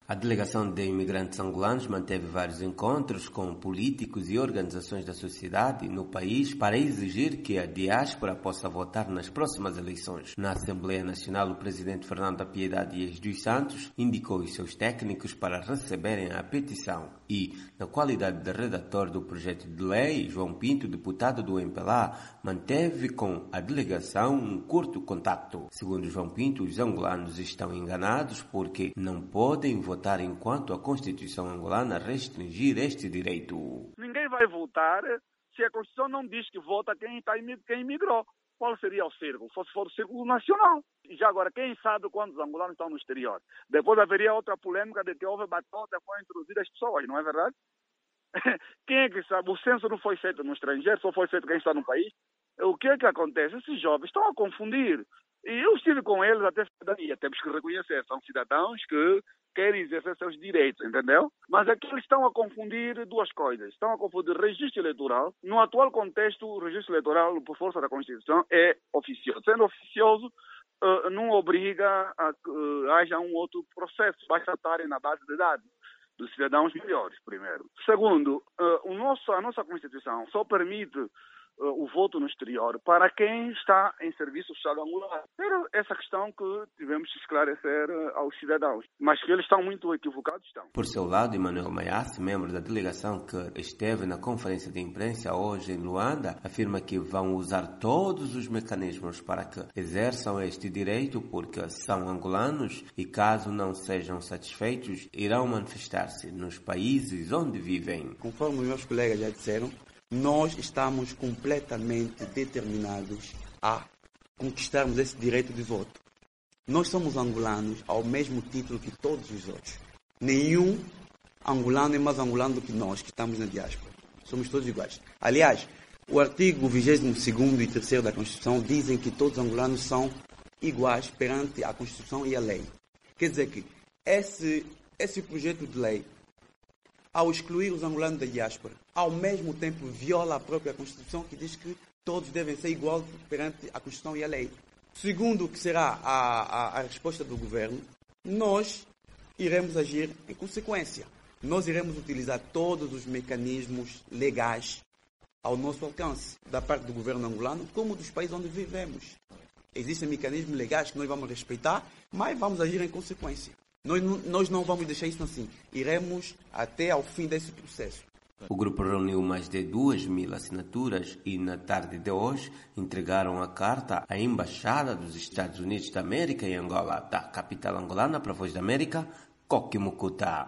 A delegação de imigrantes angolanos manteve vários encontros com políticos e organizações da sociedade no país para exigir que a diáspora possa votar nas próximas eleições. Na Assembleia Nacional, o presidente Fernando Piedade Dias dos Santos indicou os seus técnicos para receberem a petição e, na qualidade de redator do projeto de lei, João Pinto, deputado do MPLA, manteve com a delegação um curto contacto. Segundo João Pinto, os angolanos estão enganados porque não podem votar enquanto a Constituição angolana restringir este direito. Ninguém vai votar se a Constituição não diz que vota quem imigrou. Qual seria o círculo? Se for o círculo nacional. E já agora, quem sabe quantos angolanos estão no exterior? Depois haveria outra polêmica de que houve batota para introduzir as pessoas, não é verdade? Quem é que sabe? O censo não foi feito no estrangeiro, só foi feito quem está no país. O que é que acontece? Esses jovens estão a confundir. E eu estive com eles até cidadania. Temos que reconhecer, são cidadãos que querem exercer seus direitos, entendeu? Mas aqui eles estão a confundir duas coisas. Estão a confundir registro eleitoral. No atual contexto, o registro eleitoral, por força da Constituição, é oficioso. Sendo oficioso, não obriga a que haja um outro processo. Basta estarem na base de dados dos cidadãos melhores, primeiro. Segundo, a nossa Constituição só permite o voto no exterior para quem está em serviço do Estado angolano. Era essa questão que tivemos de esclarecer aos cidadãos, mas que eles estão muito equivocados. Por seu lado, Emmanuel Maiassi, membro da delegação que esteve na conferência de imprensa hoje em Luanda, afirma que vão usar todos os mecanismos para que exerçam este direito porque são angolanos e, caso não sejam satisfeitos, irão manifestar-se nos países onde vivem. Conforme os meus colegas já disseram, nós estamos completamente determinados a conquistarmos esse direito de voto. Nós somos angolanos ao mesmo título que todos os outros. Nenhum angolano é mais angolano do que nós, que estamos na diáspora. Somos todos iguais. Aliás, o artigo 22º e 3º da Constituição dizem que todos os angolanos são iguais perante a Constituição e a lei. Quer dizer que esse projeto de lei, ao excluir os angolanos da diáspora, ao mesmo tempo viola a própria Constituição, que diz que todos devem ser iguais perante a Constituição e a lei. Segundo o que será a resposta do governo, nós iremos agir em consequência. Nós iremos utilizar todos os mecanismos legais ao nosso alcance, da parte do governo angolano, como dos países onde vivemos. Existem mecanismos legais que nós vamos respeitar, mas vamos agir em consequência. Nós não vamos deixar isso assim. Iremos até ao fim desse processo. O grupo reuniu mais de 2.000 assinaturas e, na tarde de hoje, entregaram a carta à Embaixada dos Estados Unidos da América em Angola, da capital angolana para a Voz da América, Coquimucuta.